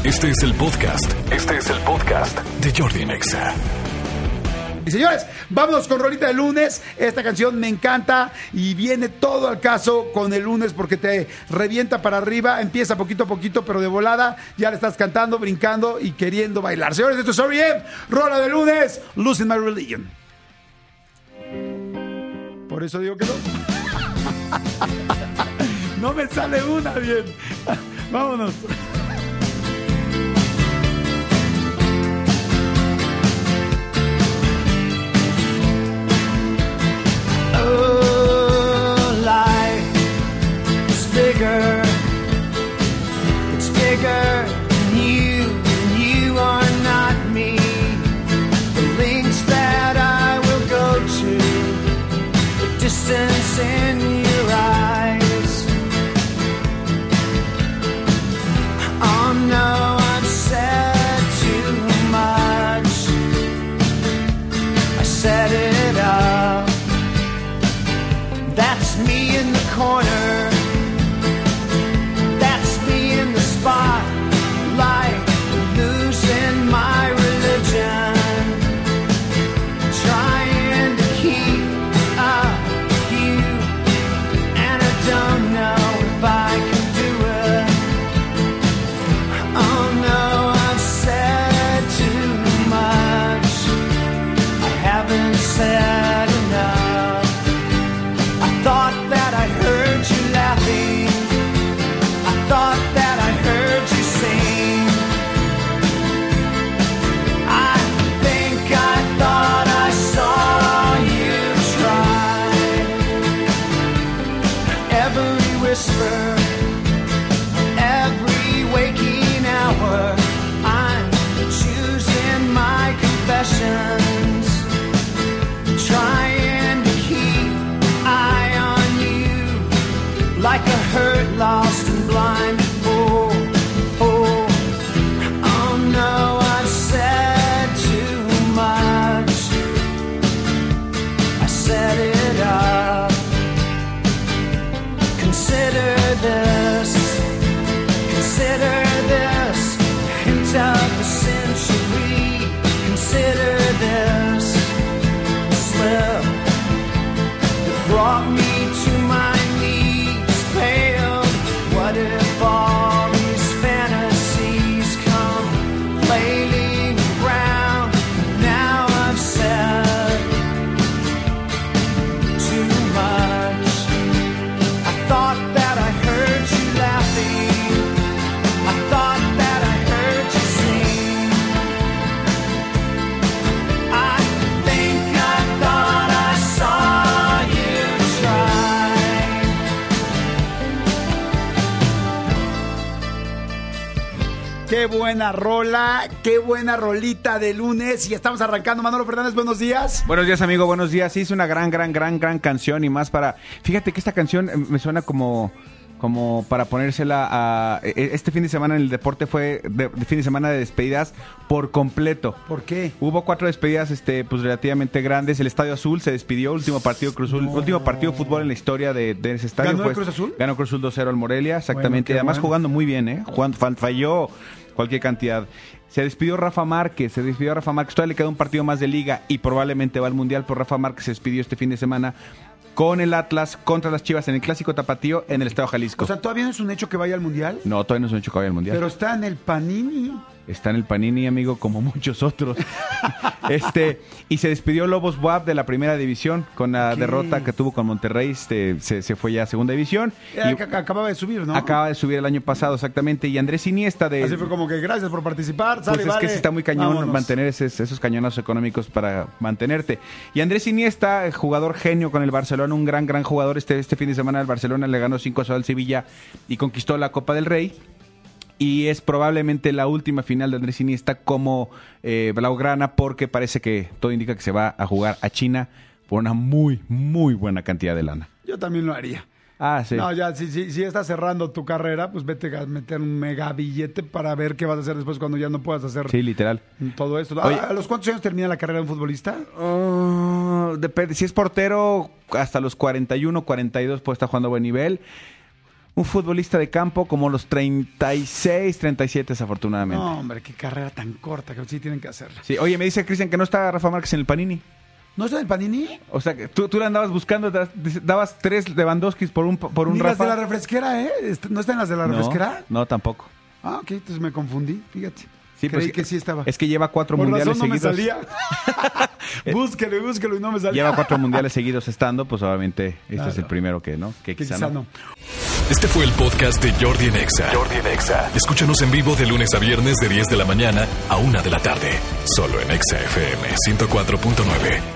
Este es el podcast de Jordi Nexa. Y señores, vámonos con rolita de lunes. Esta canción me encanta y viene todo al caso con el lunes porque te revienta para arriba. Empieza poquito a poquito, pero de volada ya le estás cantando, brincando y queriendo bailar. Señores, esto es R.E.M., rola de lunes, Losing My Religion. Por eso digo que no. No me sale una bien. Vámonos. Oh, life is bigger. It's bigger than you are not me. The links that I will go to, the distance in your eyes. Oh no, I've said too much. I set it up. That's me in the corner. That's me in the spotlight, losing my religion, trying to keep up with you, and I don't know if I can do it. Oh no, I've said too much. I haven't said enough. Thought that I heard you laughing. I thought that I heard you sing. I think I thought I saw you try. Every whisper, every waking hour, I'm choosing my confessions, trying to keep eye on you like a hurt, lost and blind fool. Oh, oh no, I've said too much. I set it up. Consider this hint of the century. Consider this slip brought me to my knees, pale. What if all these fantasies come flailing around? Now I've said too much. I thought that I heard you laughing. I thought that I heard you sing. I think I thought I saw you try. Qué buena rola, qué buena rolita de lunes. Y estamos arrancando. Manolo Fernández, buenos días. Buenos días, amigo, buenos días. Sí, es una gran canción y más para... Fíjate que esta canción me suena como para ponérsela a... Este fin de semana en el deporte fue de fin de semana de despedidas por completo. ¿Por qué? Hubo 4 despedidas pues relativamente grandes. El Estadio Azul se despidió, último partido de fútbol en la historia de ese estadio. ¿Ganó el Cruz Azul? Ganó Cruz Azul 2-0 al Morelia, exactamente. Bueno, Además jugando muy bien, falló cualquier cantidad. Se despidió Rafa Márquez. Todavía le queda un partido más de liga y probablemente va al Mundial, pero Rafa Márquez se despidió este fin de semana con el Atlas contra las Chivas en el Clásico Tapatío en el Estadio Jalisco. O sea, ¿todavía no es un hecho que vaya al Mundial? No, todavía no es un hecho que vaya al Mundial. Pero está en el Panini. Está en el Panini, amigo, como muchos otros. Y se despidió Lobos Buap de la primera división con la derrota que tuvo con Monterrey. Se fue ya a segunda división. Acababa de subir, ¿no? Acaba de subir el año pasado, exactamente. Y Andrés Iniesta de... Así fue como que gracias por participar. Pues es que sí está muy cañón mantener esos cañonazos económicos para mantenerte. Y Andrés Iniesta, jugador genio con el Barcelona, un gran jugador. Este fin de semana el Barcelona le ganó 5-0 al Sevilla y conquistó la Copa del Rey. Y es probablemente la última final de Andrés Iniesta como blaugrana, porque parece que todo indica que se va a jugar a China por una muy buena cantidad de lana. Yo también lo haría. Ah, sí. No, ya, si estás cerrando tu carrera, pues vete a meter un mega billete para ver qué vas a hacer después cuando ya no puedas hacer literal todo esto. Oye, ¿a los cuántos años termina la carrera de un futbolista? Depende. Si es portero, hasta los 41, 42 puede estar jugando a buen nivel. un futbolista de campo como los 36, 37 desafortunadamente. No, hombre, qué carrera tan corta que sí tienen que hacerla. Sí, oye, me dice Cristian que no está Rafa Márquez en el Panini. ¿No está en el Panini? O sea, que tú la andabas buscando, dabas 3 Lewandowskis por un Ni las Rafa. de la refresquera, ¿eh? ¿No están las de la refresquera? No, tampoco. Ah, ok, entonces me confundí, fíjate. Sí, Creí pues, que sí estaba. Es que lleva 4 Por mundiales razón no seguidos. me salía. Búsquelo y no me salía. Lleva 4 mundiales seguidos estando, pues obviamente Claro. es el primero que Quizá no. Este fue el podcast de Jordi en Exa. Jordi en Exa. Escúchanos en vivo de lunes a viernes de 10 de la mañana a 1 de la tarde. Solo en Exa FM 104.9.